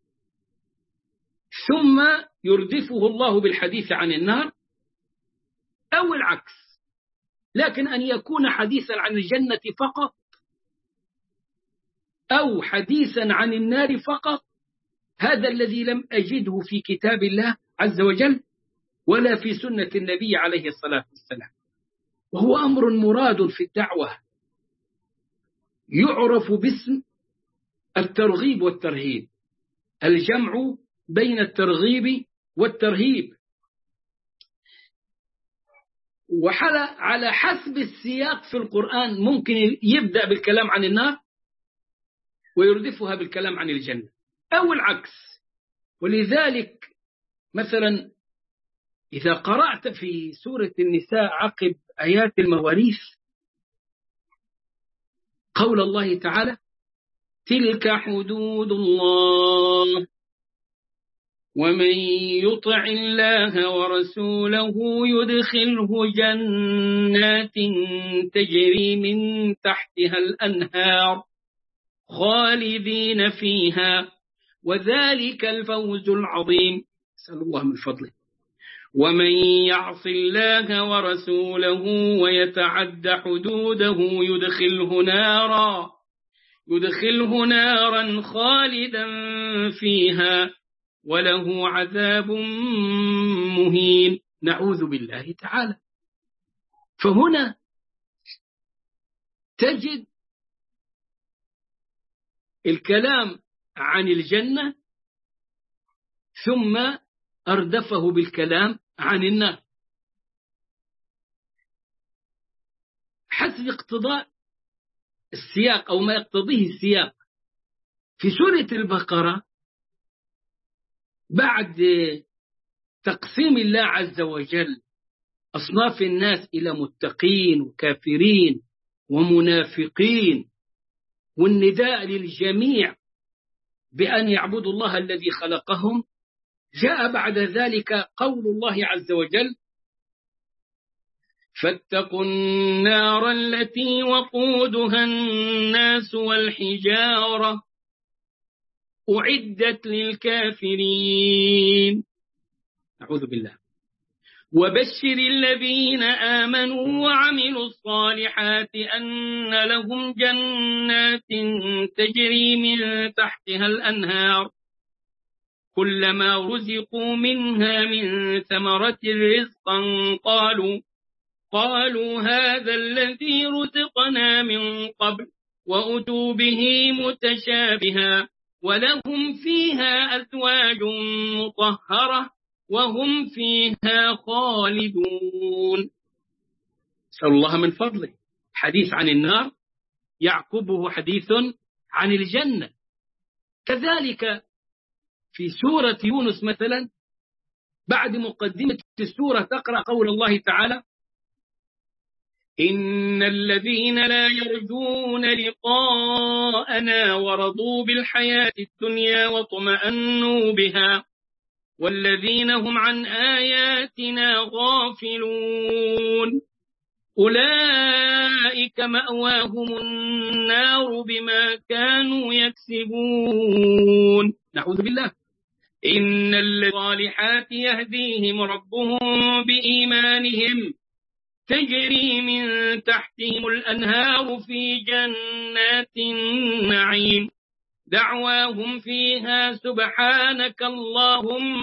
ثم يردفه الله بالحديث عن النار، أو العكس. لكن أن يكون حديثا عن الجنة فقط أو حديثا عن النار فقط، هذا الذي لم أجده في كتاب الله عز وجل ولا في سنة النبي عليه الصلاة والسلام، وهو أمر مراد في الدعوة يعرف باسم الترغيب والترهيب، الجمع بين الترغيب والترهيب. وعلى حسب السياق في القرآن ممكن يبدأ بالكلام عن النار ويردفها بالكلام عن الجنة أو العكس. ولذلك مثلا إذا قرأت في سورة النساء عقب آيات المواريث قول الله تعالى: تلك حدود الله ومن يطع الله ورسوله يدخله جنات تجري من تحتها الأنهار خالدين فيها وذلك الفوز العظيم. نسأل الله من فضله. ومن يعص الله ورسوله ويتعد حدوده يدخله نارا يدخله نارا خالدا فيها وله عذاب مهين. نعوذ بالله تعالى. فهنا تجد الكلام عن الجنة ثم أردفه بالكلام عن النار حسب اقتضاء السياق أو ما يقتضيه السياق. في سورة البقرة بعد تقسيم الله عز وجل أصناف الناس إلى متقين وكافرين ومنافقين والنداء للجميع بأن يعبدوا الله الذي خلقهم، جاء بعد ذلك قول الله عز وجل: فاتقوا النار التي وقودها الناس والحجارة أعدت للكافرين. أعوذ بالله. وبشر الذين آمنوا وعملوا الصالحات أن لهم جنات تجري من تحتها الأنهار كلما رزقوا منها من ثمرة رزقا قالوا قالوا هذا الذي رزقنا من قبل وأتوا به متشابها ولهم فيها أزواج مطهرة وهم فيها خالدون. نسأل الله من فضله. حديث عن النار يعقبه حديث عن الجنة. كذلك في سورة يونس مثلا بعد مقدمة السورة تقرأ قول الله تعالى: إن الذين لا يرجون لقاءنا ورضوا بالحياة الدنيا واطمأنوا بها والذين هم عن آياتنا غافلون أولئك مأواهم النار بما كانوا يكسبون. نعوذ بالله. إن الصالحات يهديهم ربهم بإيمانهم تجري من تحتهم الأنهار في جنات النعيم دعواهم فيها سبحانك اللهم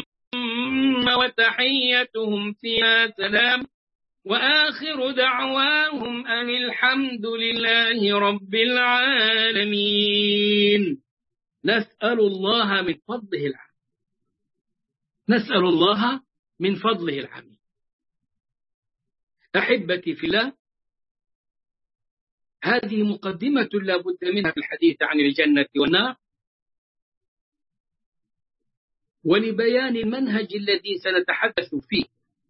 وتحيتهم فيها سلام وآخر دعواهم أن الحمد لله رب العالمين. نسأل الله من فضله العظيم. نسأل الله من فضله العظيم. أحبتي في الله، هذه مقدمة لا بد منها في الحديث عن الجنة والنار ولبيان المنهج الذي سنتحدث فيه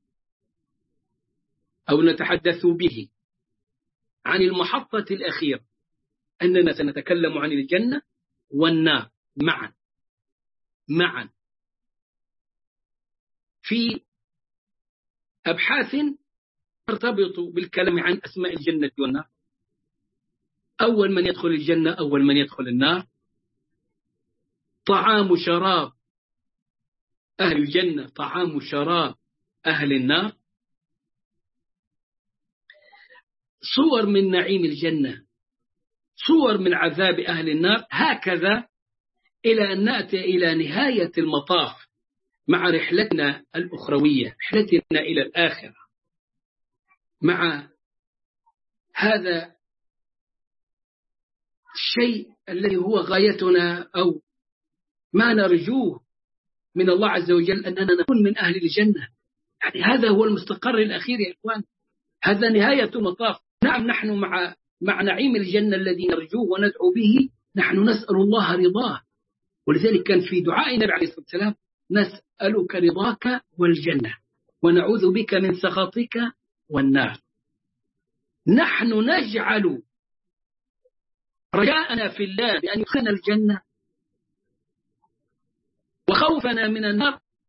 أو نتحدث به عن المحطة الأخيرة، أننا سنتكلم عن الجنة والنار معا معا في أبحاث ترتبط بالكلام عن أسماء الجنة والنار. أول من يدخل الجنة، أول من يدخل النار، طعام شراب أهل الجنة، طعام شراب أهل النار، صور من نعيم الجنة، صور من عذاب أهل النار، هكذا إلى أن نأتي إلى نهاية المطاف مع رحلتنا الأخروية، رحلتنا إلى الآخرة، مع هذا الشيء الذي هو غايتنا أو ما نرجوه من الله عز وجل، أننا نكون من أهل الجنة. يعني هذا هو المستقر الأخير يا إخوان، هذا نهاية المطاف. نعم، نحن مع مع نعيم الجنة الذي نرجوه وندعو به، نحن نسأل الله رضاه، ولذلك كان في دعاء النبي عليه الصلاة والسلام: نسألك رضاك والجنة ونعوذ بك من سخطك والنار. نحن نجعل رجاءنا في الله بأن يدخلنا الجنة وخوفنا من النار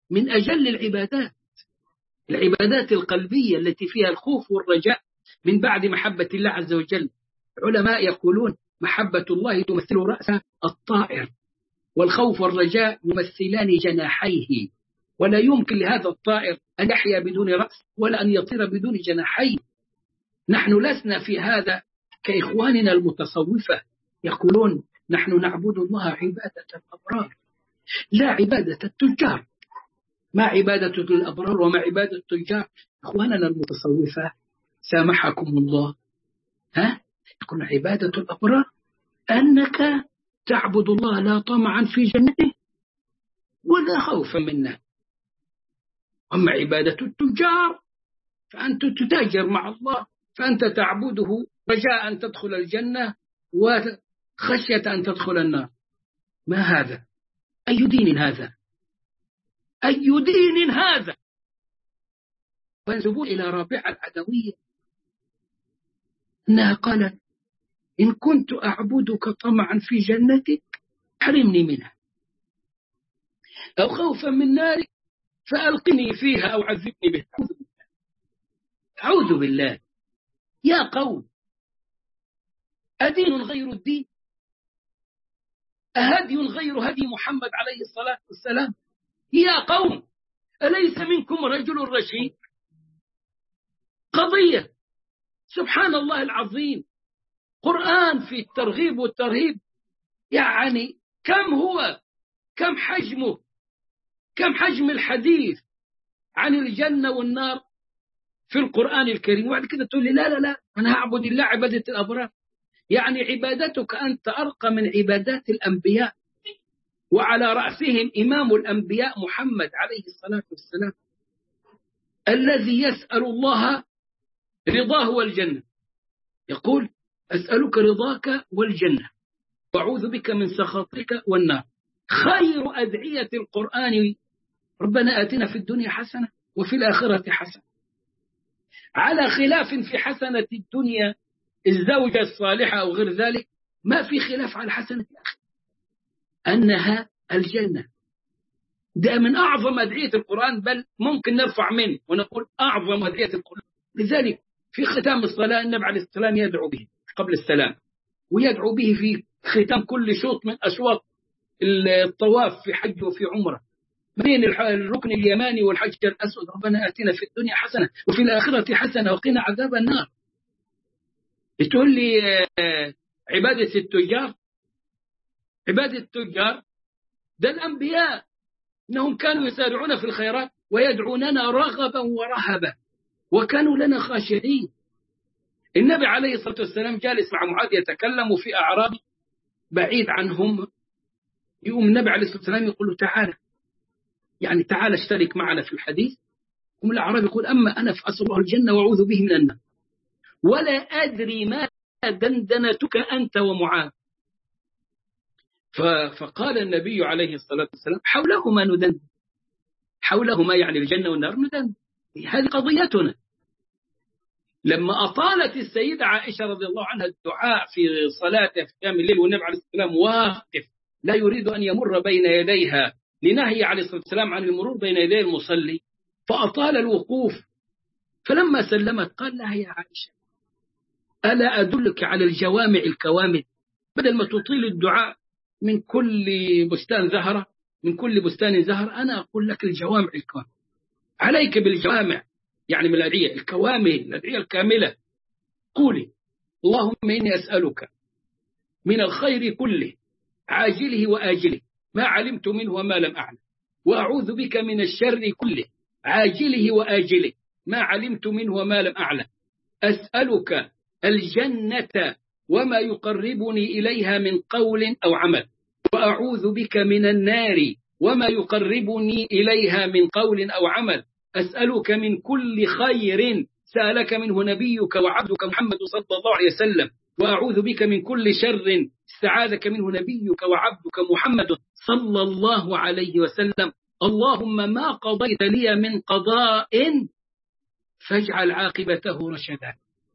من أجل العبادات، العبادات القلبية التي فيها الخوف والرجاء من بعد محبة الله عز وجل. علماء يقولون محبة الله تمثل رأس الطائر، والخوف والرجاء يمثلان جناحيه، ولا يمكن لهذا الطائر أن يحيا بدون رأس ولا أن يطير بدون جناحين. نحن لسنا في هذا كإخواننا المتصوفة، يقولون نحن نعبد الله عبادة الأبرار لا عبادة التجار. ما عبادة الأبرار وما عبادة التجار؟ إخواننا المتصوفة سامحكم الله، ها؟ يقول عبادة الأبرار أنك تعبد الله لا طمعا في جنته ولا خوفا منه. أما عبادة التجار فأنت تتاجر مع الله، فأنت تعبده رجاء أن تدخل الجنة وخشية أن تدخل النار. ما هذا؟ أي دين هذا؟ أي دين هذا؟ وانسبوا إلى رابعة العدوية أنها قالت إن كنت أعبدك طمعا في جنتك حرمني منها، أو خوفا من نارك فألقني فيها أو عذبني بها. أعوذ بالله. يا قوم، أدين غير الدين؟ أهدي غير هدي محمد عليه الصلاة والسلام؟ يا قوم، أليس منكم رجل رشيد؟ قضية سبحان الله العظيم، قرآن في الترغيب والترهيب، يعني كم هو كم حجمه كم حجم الحديث عن الجنة والنار في القرآن الكريم. وبعد كده تقول لي لا لا لا أنا هعبد الله عبادة الأبرار. يعني عبادتك أنت أرقى من عبادات الأنبياء، وعلى رأسهم إمام الأنبياء محمد عليه الصلاة والسلام، الذي يسأل الله رضاه والجنة. يقول أسألك رضاك والجنة وأعوذ بك من سخطك والنار. خير أدعية القرآن ربنا آتنا في الدنيا حسنة وفي الآخرة حسنة، على خلاف في حسنة الدنيا الزوجة الصالحة أو غير ذلك، ما في خلاف على حسنة الآخرة أنها الجنة. ده من أعظم أدعية القرآن، بل ممكن نرفع منه ونقول أعظم أدعية القرآن. لذلك في ختام الصلاة النبي عليه السلام يدعو به قبل السلام، ويدعو به في ختام كل شوط من أشواط الطواف في حج وفي عمرة بين الركن اليماني والحجر الأسود. ربنا آتنا في الدنيا حسنة وفي الآخرة حسنة وقنا عذاب النار. بتقول لي عبادة التجار؟ عبادة التجار ده الأنبياء إنهم كانوا يسارعون في الخيرات ويدعوننا رغبا ورهبا وكانوا لنا خاشعين. النبي عليه الصلاة والسلام جالس مع معاذ يتكلم في أعراب بعيد عنهم، يقوم النبي عليه الصلاة والسلام يقول له تعالى، يعني تعال اشترك معنا في الحديث. يقوم الأعراب يقول أما أنا فأسأل الله الجنة وأعوذ به من النار ولا أدري ما دندنتك أنت ومعاذ. فقال النبي عليه الصلاة والسلام حولهما ندندن، حولهما يعني الجنة والنار ندندن، هذه قضيتنا. لما أطالت السيدة عائشة رضي الله عنها الدعاء في صلاته في قيام الليل والنبي عليه الصلاة والسلام واقف لا يريد أن يمر بين يديها لنهي عليه الصلاة والسلام عن المرور بين يدي المصلي، فأطال الوقوف، فلما سلمت قال لها يا عائشة ألا أدلك على الجوامع الكوامل؟ بدل ما تطيل الدعاء من كل بستان زهرة من كل بستان زهر، أنا أقول لك الجوامع الكوامل، عليك بالجوامع يعني من الأدعية الكوامل الأدعية الكاملة. قولي اللهم إني أسألك من الخير كله عاجله وآجله ما علمت منه وما لم أعلم، وأعوذ بك من الشر كله عاجله وآجله ما علمت منه وما لم أعلم. أسألك الجنة وما يقربني إليها من قول أو عمل، وأعوذ بك من النار وما يقربني إليها من قول أو عمل. أسألك من كل خير سألك منه نبيك وعبدك محمد صلى الله عليه وسلم، وأعوذ بك من كل شر استعاذك منه نبيك وعبدك محمد صلى الله عليه وسلم. اللهم ما قضيت لي من قضاء فاجعل عاقبته رشدا.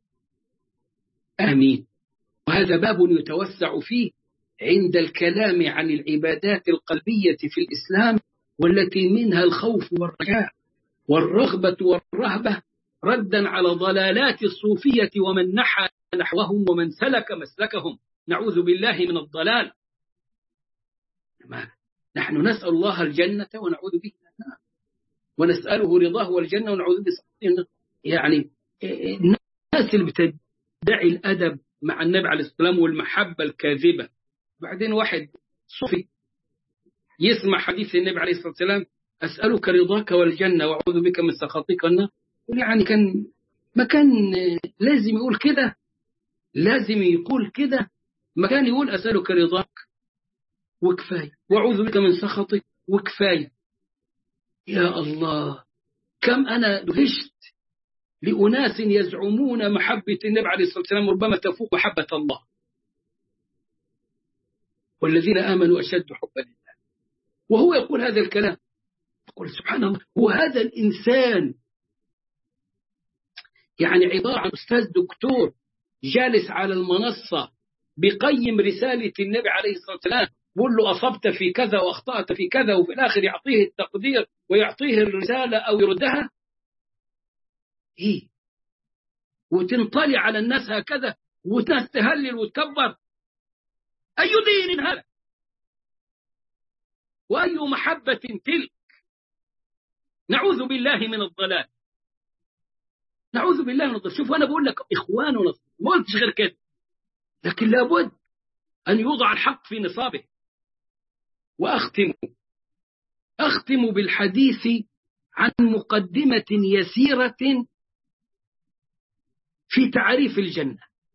آمين. وهذا باب يتوسع فيه عند الكلام عن العبادات القلبية في الإسلام والتي منها الخوف والرجاء والرغبة والرهبة، ردا على ضلالات الصوفية ومن نحى نحوهم ومن سلك مسلكهم. نعوذ بالله من الضلال. نحن نسأل الله الجنة ونعوذ به من النار، ونسأله رضاه والجنة ونعوذ به. يعني الناس اللي بتدعي الأدب مع النبي عليه الصلاة والسلام والمحبة الكاذبة، بعدين واحد صوفي يسمع حديث النبي عليه الصلاة والسلام أسألك رضاك والجنة وأعوذ بك من سخطك والنار، يعني كان ما كان لازم يقول كده، لازم يقول كده، ما كان يقول أسألك رضاك وكفاية وأعوذ بك من سخطك وكفاية. يا الله، كم أنا دهشت لأناس يزعمون محبة النبي عليه الصلاة والسلام ربما تفوق محبة الله، والذين آمنوا أشد حبا لله، وهو يقول هذا الكلام. يقول سبحان الله، وهذا الإنسان يعني عبارة عن أستاذ دكتور جالس على المنصة بيقيم رسالة النبي عليه الصلاة والسلام، بقول له أصبت في كذا وأخطأت في كذا، وفي الآخر يعطيه التقدير ويعطيه الرسالة أو يردها. إيه؟ وتنطلع على الناس هكذا وتستهلل وتكبر. أي دين هذا؟ وأي محبة تلك؟ نعوذ بالله من الضلال، نعوذ بالله من الضلال. شوف، أنا بقول لك إخواننا، ما قلتش غير كده، لكن لابد أن يوضع الحق في نصابه. وأختم أختم بالحديث عن مقدمة يسيرة في تعريف الجنة.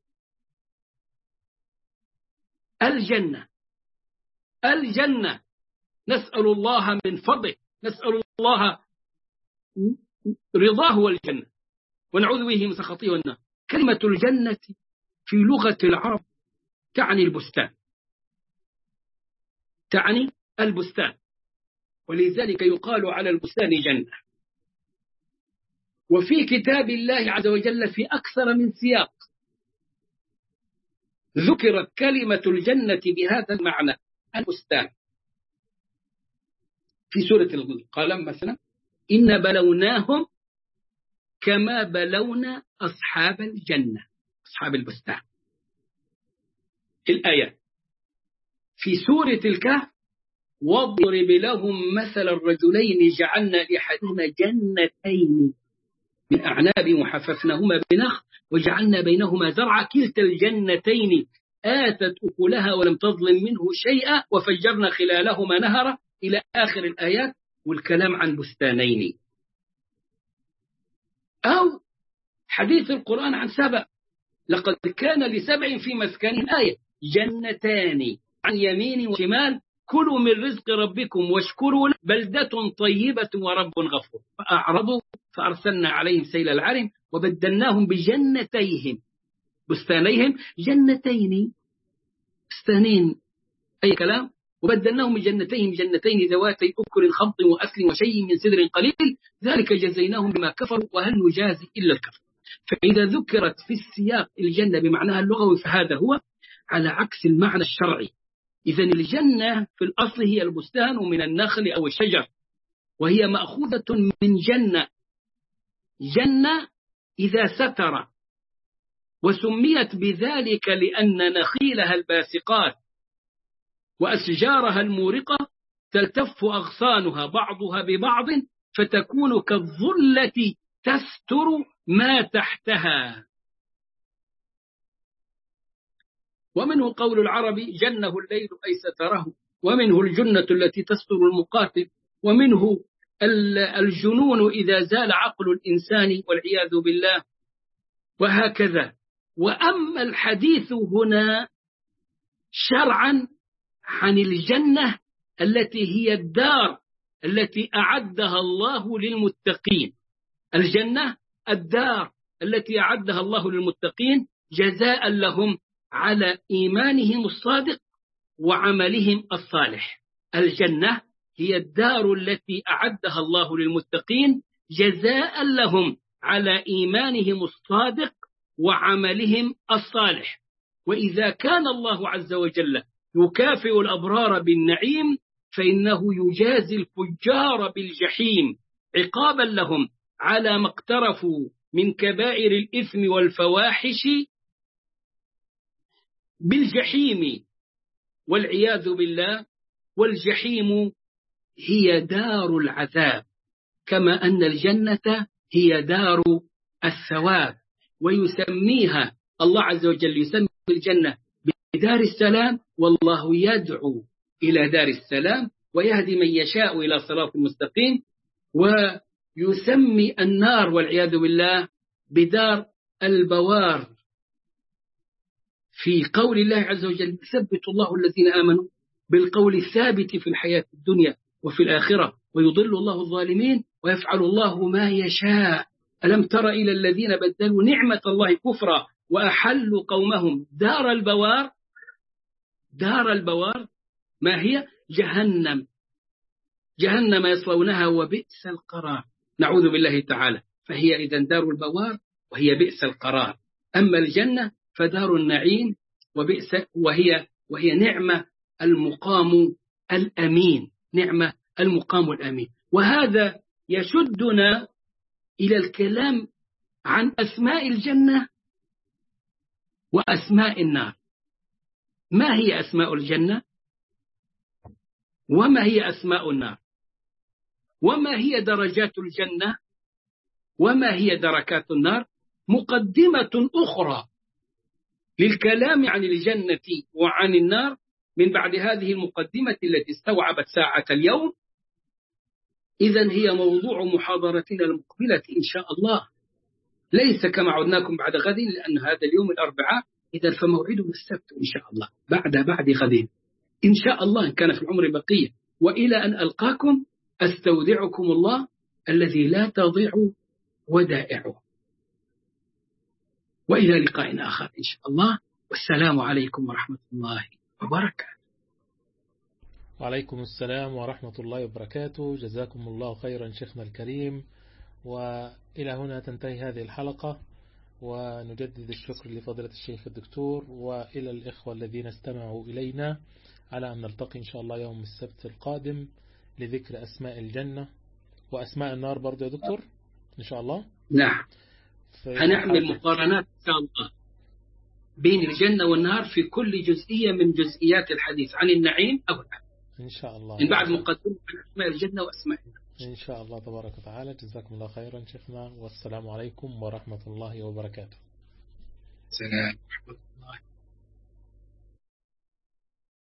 الجنة الجنة نسأل الله من فضله، نسأل الله رضاه والجنة ونعوذ به من سخطه والنار. كلمة الجنة في لغة العرب تعني البستان، تعني البستان، ولذلك يقال على البستان جنة. وفي كتاب الله عز وجل في أكثر من سياق ذكرت كلمة الجنة بهذا المعنى، البستان. في سورة القلم مثلا، إن بلوناهم كما بلونا أصحاب الجنة، أصحاب البستان. الآية في سورة الكهف، واضرب لهم مثل الرجلين جعلنا لأحدهما جنتين من أعناب وحففناهما بنخل وجعلنا بينهما زرعا كلتا الجنتين آتت أكلها ولم تظلم منه شيئا وفجرنا خلالهما نهرا إلى آخر الآيات، والكلام عن بستانين. أو حديث القرآن عن سبع، لقد كان لسبع في مسكنهم آية جنتان عن يمين وشمال كلوا من رزق ربكم واشكروا له بلدة طيبة ورب غفور. فأعرضوا فأرسلنا عليهم سيل العرم وبدلناهم بجنتيهم بستانيهم جنتين بستانين أي كلام، وبدلناهم بجنتيهم جنتين ذواتي أكل خمط وأكل وشيء من سدر قليل ذلك جزيناهم بما كفروا وهل نجازي إلا الكفر. فإذا ذكرت في السياق الجنة بمعناها اللغوي فهذا هو على عكس المعنى الشرعي. إذن الجنة في الأصل هي البستان من النخل أو الشجر، وهي مأخوذة من جنة، جنة إذا ستر، وسميت بذلك لأن نخيلها الباسقات وأشجارها المورقة تلتف أغصانها بعضها ببعض فتكون كالظلة تستر ما تحتها. ومنه قول العرب جنه الليل أي ستره، ومنه الجنة التي تستر المقاتل، ومنه الجنون إذا زال عقل الإنسان والعياذ بالله، وهكذا. وأما الحديث هنا شرعا عن الجنة التي هي الدار التي أعدها الله للمتقين، الجنة الدار التي أعدها الله للمتقين جزاء لهم على إيمانهم الصادق وعملهم الصالح. الجنة هي الدار التي أعدها الله للمتقين جزاء لهم على إيمانهم الصادق وعملهم الصالح. وإذا كان الله عز وجل يكافئ الأبرار بالنعيم فإنه يجازي الفجار بالجحيم عقابا لهم على ما اقترفوا من كبائر الإثم والفواحش بالجحيم والعياذ بالله. والجحيم هي دار العذاب، كما أن الجنة هي دار الثواب. ويسميها الله عز وجل، يسمي الجنة بدار السلام، والله يدعو إلى دار السلام ويهدي من يشاء إلى صراط مستقيم. ويسمي النار والعياذ بالله بدار البوار، في قول الله عز وجل: يثبت الله الذين آمنوا بالقول الثابت في الحياة الدنيا وفي الآخرة ويضل الله الظالمين ويفعل الله ما يشاء. ألم تر إلى الذين بدلوا نعمة الله كفرا وأحلوا قومهم دار البوار. دار البوار ما هي؟ جهنم. جهنم يصلونها وبئس القرار، نعوذ بالله تعالى. فهي إذن دار البوار وهي بئس القرار. أما الجنة فدار النعيم وبئس، وهي وهي نعمة المقام الأمين، نعمة المقام الأمين. وهذا يشدنا إلى الكلام عن أسماء الجنة وأسماء النار. ما هي أسماء الجنة؟ وما هي أسماء النار؟ وما هي درجات الجنة؟ وما هي دركات النار؟ مقدمة أخرى للكلام عن الجنة وعن النار من بعد هذه المقدمة التي استوعبت ساعة اليوم. إذن هي موضوع محاضرتنا المقبلة إن شاء الله، ليس كما عدناكم بعد غد، لأن هذا اليوم الأربعاء. إذن فموعدنا السبت إن شاء الله، بعد بعد غد إن شاء الله إن كان في العمر بقية. وإلى أن ألقاكم أستودعكم الله الذي لا تضيع ودائعه، وإلى لقاء آخر إن شاء الله، والسلام عليكم ورحمة الله وبركاته. وعليكم السلام ورحمة الله وبركاته. جزاكم الله خيرا شيخنا الكريم. وإلى هنا تنتهي هذه الحلقة، ونجدد الشكر لفضيلة الشيخ الدكتور وإلى الإخوة الذين استمعوا إلينا، على أن نلتقي إن شاء الله يوم السبت القادم لذكر أسماء الجنة وأسماء النار برضو يا دكتور إن شاء الله. نعم، هنعمل مقارنات إن شاء الله بين الجنة والنار في كل جزئية من جزئيات الحديث عن النعيم أو العذاب إن شاء الله، من بعد مقدمة عن أسماء الجنة وأسماء النار إن شاء الله تبارك وتعالى. جزاكم الله خيرا شيخنا، والسلام عليكم ورحمة الله وبركاته. سلام.